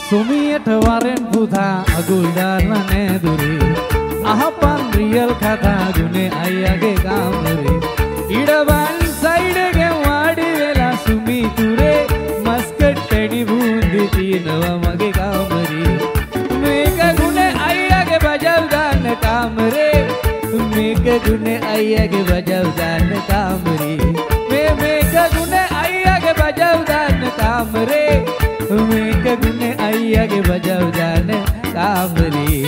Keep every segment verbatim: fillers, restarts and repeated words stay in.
සුමියට වරෙන් පුතා අගුල් දාලා නෑදුරේ අහපන් රියල් කතා දුනේ අයියාගේ කාමරේ ඉඩවන් සයිඩ් එකෙන් වාඩි වෙලා සුමිතුරේ මස්කට් එඩි බූන්දි තියනවා මගේ කාමරේ මේක ගුනේ අයියාගේ බජව් දාන්න කාමරේ මේක ගුනේ අයියාගේ බජව් දාන්න කාමරේ මේ මේක ගුනේ අයියාගේ බජව් දාන්න කාමරේ මේක ගුනේ අයියාගේ බජව් දාන්න කාමරේ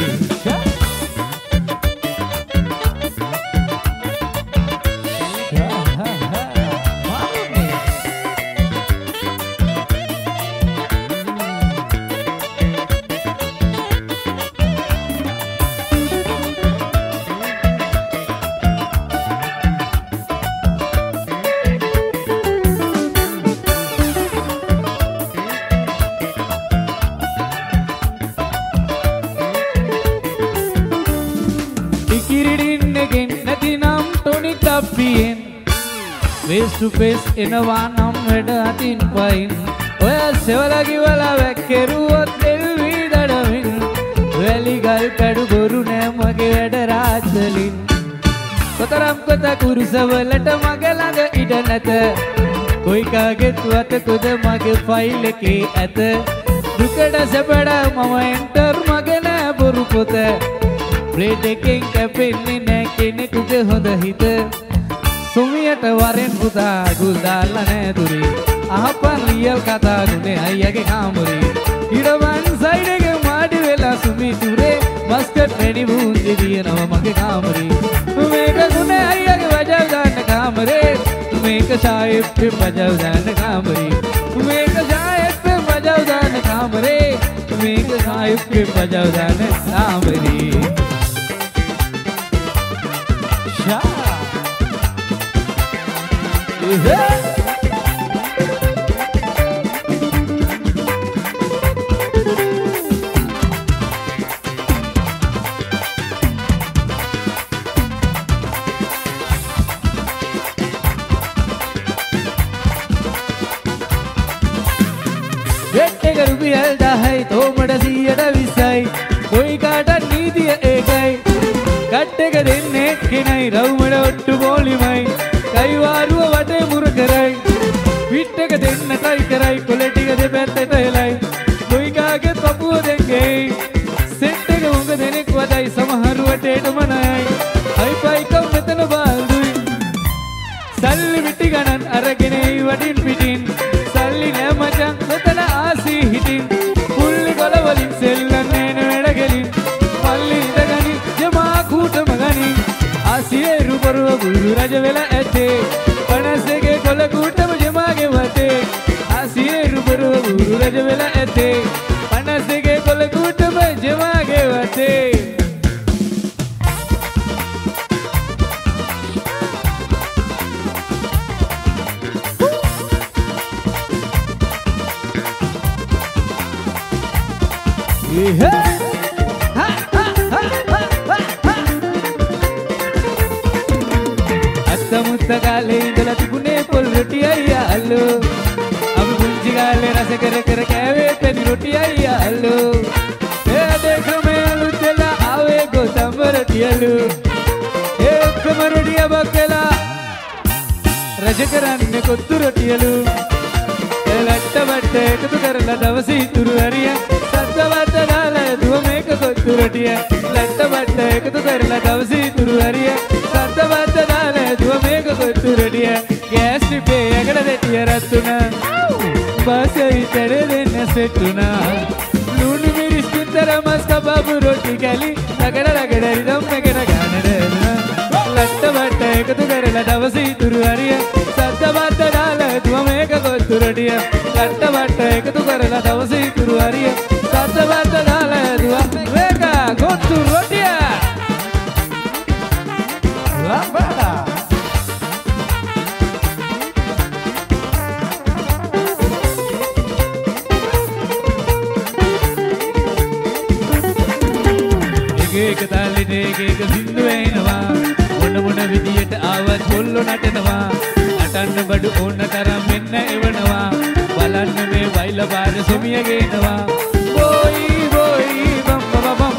face to face එනවා නම් වැඩ අතින් පයින් ඔය සෙවලා කිවලා වැක්කිරුවොත් දෙල්වි දඩමින් වැලි ගල් කඩු බොරු නෑ මගේ වැඩ රාත්‍රලින් කොතරම් කොට කුරුසවලට මගේ ළඟ ඉඩ නැත කොයි කාගෙත් වතකුද මගේ ෆයිල් එකේ ඇත දුකට සැපඩ මම එන්ටර් මගේ නෑ බොරු පොත බ්ලේඩ් එකෙන් කැපෙන්නේ නෑ කෙනෙකුගේ හොඳ හිත සුමියට වරෙන් පුතා අගුල් දාලා නෑදුරේ අහපන් රියල් කතා දුනේ අයියාගේ කාමරේ ඉඩවන් සයිඩ් එකෙන් වාඩි වෙලා සුමිතුරේ මස්කට් රෙඩි බූන්දි දිනනවා මගේ කාමරේ මේක දුනේ අයියාගේ බජව් දාන්න කාමරේ මේක ෂායිප් බජව් දාන්න කාමරේ මේක ෂායිප් බජව් දාන්න කාමරේ මේක ෂායිප් බජව් දාන්න කාමරේ ෂා ගෙට්ටක රුපියල් දහයි තෝමට සීයට විස්සයි කොයි කාටත් නීතිය ඒකයි කට්ටක දෙන්නේ කෙනයි රවුමට ඔට්ටු පොලිමයි කයිවාරුව වටේ මුර කරයි විට්ටක දෙන්න ටයි කරයි කොළ ටික දෙපැත්තට හෙලයි කොයි කාගෙත් පපුව දෙංගෙයි සෙට් එක උඟ දෙනෙක් වදයි සමහරු වටේට මනයි හයිපයිකම් මෙතන බාල්දුයි සල්ලි මිටි ගණන් අරගෙන එයි වටින් පිටින් සල්ලි නෑ මචං මෙතන ආසී හිටින් පුල්ලි කොළ වලින් සෙල්ලන්නේ නෙවෙඩ ගෙලින් පල්ලි ඉඳගනි ජමා කූටම ගනි ආසියේ රුපරුව බුරු රජ වෙලා ඇතේ පනසගේ කොළ කූටම ජමාගේ වතේ ආසියේ රුපරුව බුරු රජ වෙලා ඇතේ පනසගේ කොළ කූටම ජමාගේ වතේ අත්තමුත්ත කාලේ ඉඳලා තිබුණේ පොල් රොටි අයියා අල්ලෝ අපි පුංචි කාලේ රස කර කර කෑවේ පැණි රොටි අයියා අල්ලෝ ඒ දෙකමේ අලුත් වෙලා ආවේ ගොතම රොටි අල්ලෝ ඒ ඔක්කොම රොටි බක්කලා රජ කරන්නේ කොත්තු රොටි අල්ලෝ ඒ ලට්ට බට්ට එකතු කරලා දවසේ ඉතුරු හරිය සත්වවත්ත දාලා දුව මේක කොත්තු රොටිය ලට්ට බට්ට එකතු කරලා දවසේ ඉතුරු හරිය සත්වවත්ත දාලා දුව මේක කොත්තු රොටිය ගෑස් ටිපේ යකඩ දෙටිය රත්තුණා බාසයි තඩේ දෙන්න සෙට්ටුණා ලුණු මිරිස් පිටර මස් කබාබු රොටි කැලි රගඩ රගඩ රිදම් එකට ගානට එනවා ලට්ට බට්ට එකතු කරලා දවසේ ඉතුරු හරිය සත්වවත්ත දාලා දුව මේක කොත්තු රොටිය ලට්ට බට්ට එකතු කරලා දවසේ ඉතුරු හරිය සත්වවත්ත දාලා දුව මේක කොත්තු රොටිය ලබඩා එක තාලෙට එක එක සින්දු වෙනවා මොන මොන විදියට ආවත් කොල්ලෝ නටනවා නටන්න බඩු ඕන තරම් මෙන්න එවනවා බලන්න මේ වයිල පාර සොමිය ගේනවා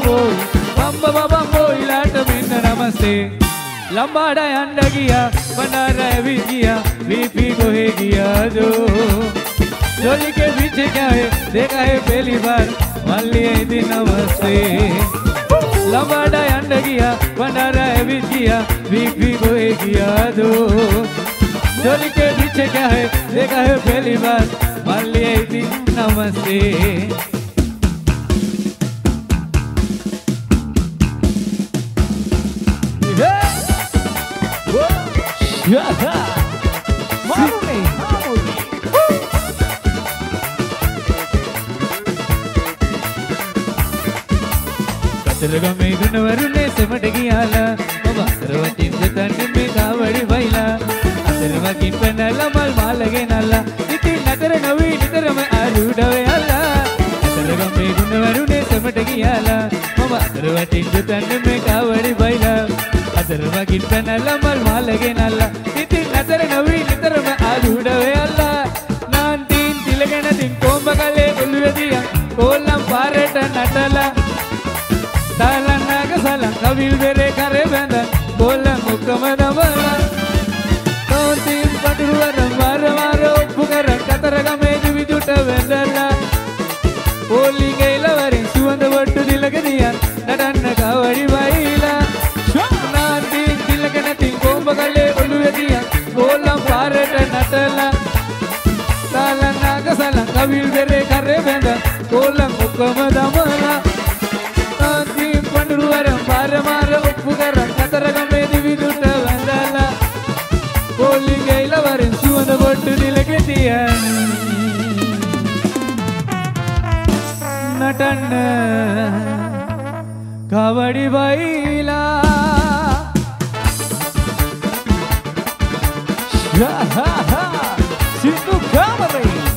බම්බෝයි බම්බ බම්බෝයිලාට මෙන්න නමස්තේ ලම්බාඩ යන්න ගියා බණ්ඩාර ඇවිත් ගියා වීපී කොහෙ ගියාදෝ जोली के पीछे क्या है देखा है पहली बार मल्लिए दिन नमस्ते लंबाड़ा अंड गया भंडारा एवित गया वीपी को गया दो जोली के पीछे क्या है देखा है पहली बार मल्लिए दिन नमस्ते Tergame gunawrune semade giyala mama sarwatin jatanne me kavadi baila atarwakin penala mal malage nalla itin natara navi nitarama aludave alla tergame gunawrune semade giyala mama sarwatin jatanne me kavadi baila atarwakin penala mal malage nalla itin natara navi nitarama aludave alla nan tin tilagena din kombakale ulvediya kollam pareta natala Talanaga salang kawil bere kare bandan bolang ukam damala Tontin padruwaram mara mara uppukaran kataraga meju viduta vendala Polingeila varin suwanda vattu dilagadiyan nadanna kavadi vaila Nantin tilagana tin kombakale uluvediyan bolang pareta natala Talanaga salang kawil bere kare bandan bolang ukam damala Panduruwaram paramara uppukaram kataraga medi viduta vandala Polingeila varin suwanda bottu dilagediyan natanna kavadi vaila ha ha ha Sidhu Kamare